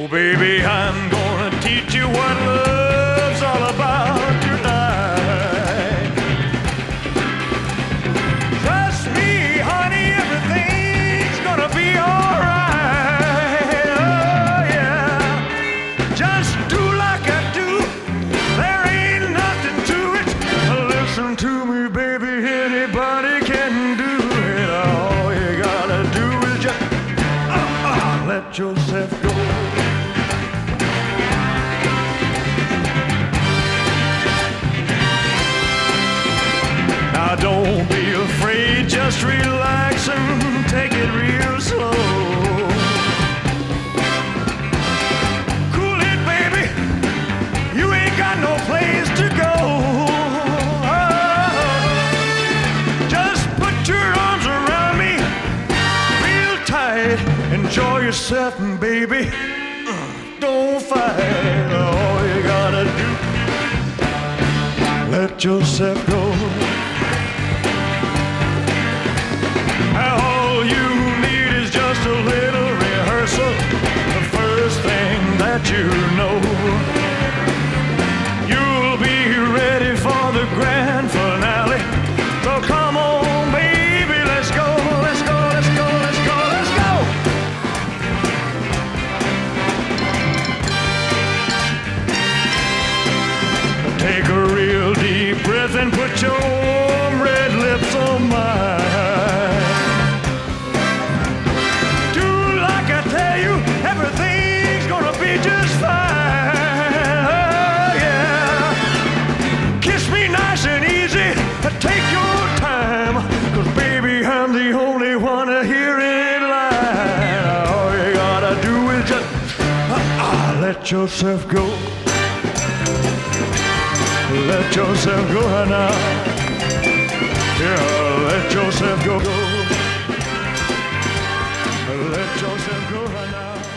Oh, baby, I'm gonna teach you what love's all about tonight. Trust me, honey, everything's gonna be alright. Oh, yeah. Just do like I do. There ain't nothing to it. Listen to me, baby, anybody can do it. All you gotta do is just let yourself go. Now don't be afraid, just relax and take it real slow. Cool it, baby, you ain't got no place to go. Just put your arms around me real tight. Enjoy yourself, baby, don't fight. All you gotta do, let yourself go. All you need is just a little rehearsal. The first thing that you know, you'll be ready for the grand finale. So come on, baby, let's go, let's go, let's go, let's go, let's go. Take a real deep breath and put your warm red lips on mine. Do like I tell you, everything's gonna be just fine. Oh, yeah. Kiss me nice and easy, take your time. 'Cause baby, I'm the only one here in line. All you gotta do is just let yourself go. Let yourself go now. Yeah, let yourself go. Let yourself go now.